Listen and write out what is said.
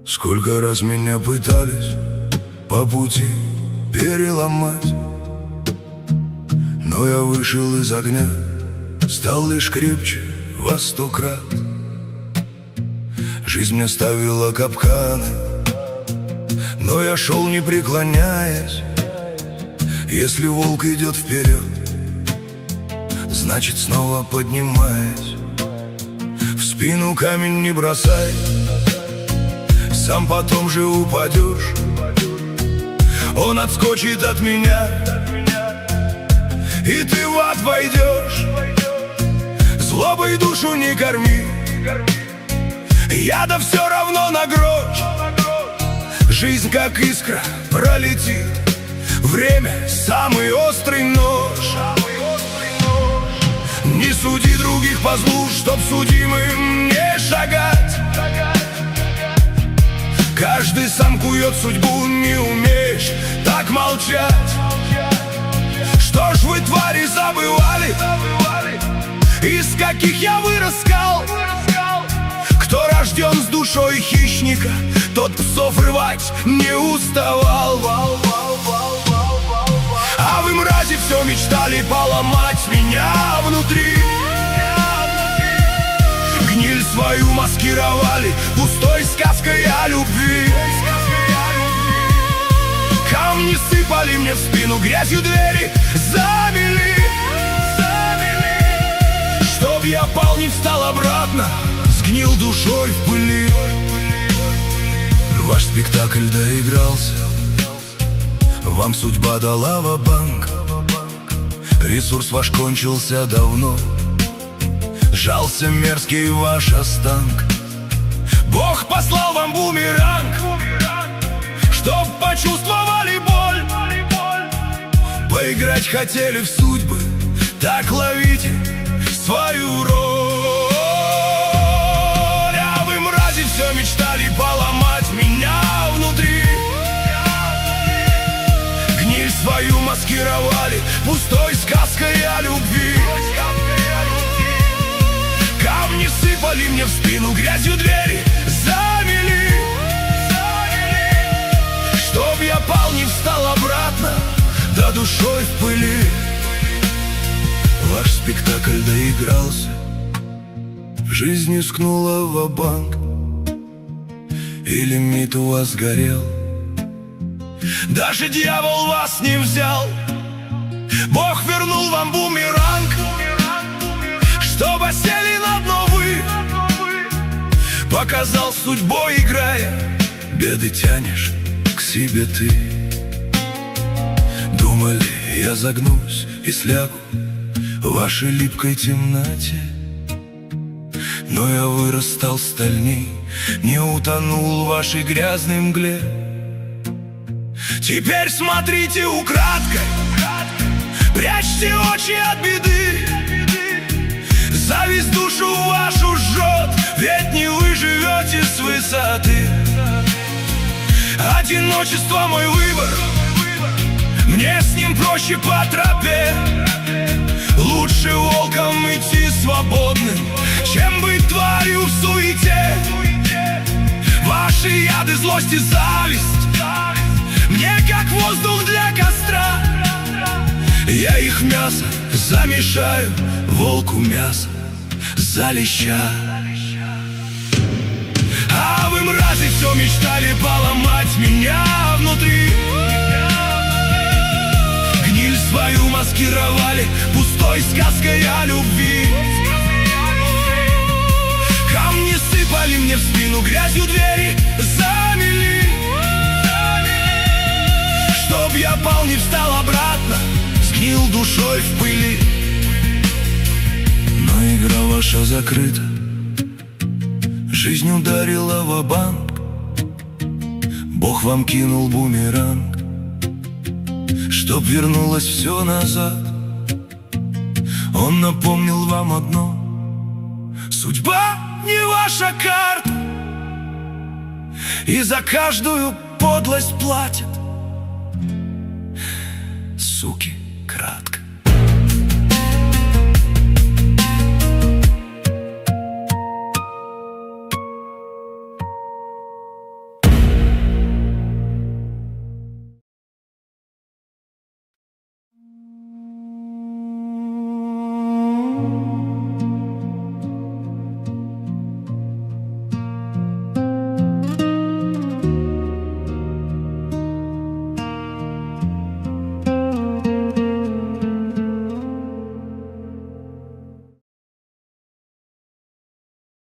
Сколько раз меня пытались по пути переломать, но я вышел из огня, стал лишь крепче во 100 крат. Жизнь мне ставила капканы, но я шел не преклоняясь. Если волк идет вперед, значит снова поднимаясь. В спину камень не бросай, сам потом же упадешь. Он отскочит от меня, и ты в ад войдешь. Злобой душу не корми, яда все равно на грош. Жизнь как искра пролетит, время самый острый нож. Не суди других по злу, чтоб судимым не шагать. Каждый сам кует судьбу, не умеешь так молчать. Что ж вы, твари, забывали, из каких я вырос скал? Кто рожден с душой хищника, тот псов рвать не уставал. А вы, мрази, все мечтали поломать меня внутри. Гниль свою маскировали пустой сказкой о любви. Камни сыпали мне в спину, грязью двери замели. Чтоб я пал, не встал обратно, сгнил душой в пыли. Ваш спектакль доигрался, вам судьба дала ва-банк. Ресурс ваш кончился давно, сжался мерзкий ваш останк. Бог послал вам бумеранг, чтоб почувствовали боль. Поиграть хотели в судьбы, так ловите свою роль. А вы, мрази, все мечтали поломать меня внутри. Гниль свою маскировали пустой сказкой о любви. Камни сыпали мне в спину, грязью двери замели. Чтоб я пал, не встал обратно, да душой в пыли. Ваш спектакль доигрался, жизнь искнула ва-банк, и лимит у вас горел. Даже дьявол вас не взял. Бог вернул вам бумеранг, чтоб осели на дно вы. Показал судьбой играя, беды тянешь к себе ты. Думали, я загнусь и слягу в вашей липкой темноте, но я вырос, стал стальней, не утонул в вашей грязной мгле. Теперь смотрите украдкой, прячьте очи от беды. Зависть душу вашу жжет, ведь не вы живете с высоты. Одиночество мой выбор, мне с ним проще по тропе. Лучше волком идти свободным, чем быть тварью в суете. Ваши яды, злость и зависть мне как воздух для костра. Я их мясо замешаю, волку мясо за леща. А вы, мрази, все мечтали поломать меня внутри. Гниль свою маскировали пустой сказкой о любви. Камни сыпали мне в спину, грязью двери замели. Чтоб я пал, не встал обратно, сгнил душой в пыли. Но игра ваша закрыта, жизнь ударила ва-банк. Бог вам кинул бумеранг, чтоб вернулось все назад. Он напомнил вам одно: судьба не ваша карта, и за каждую подлость платят суки.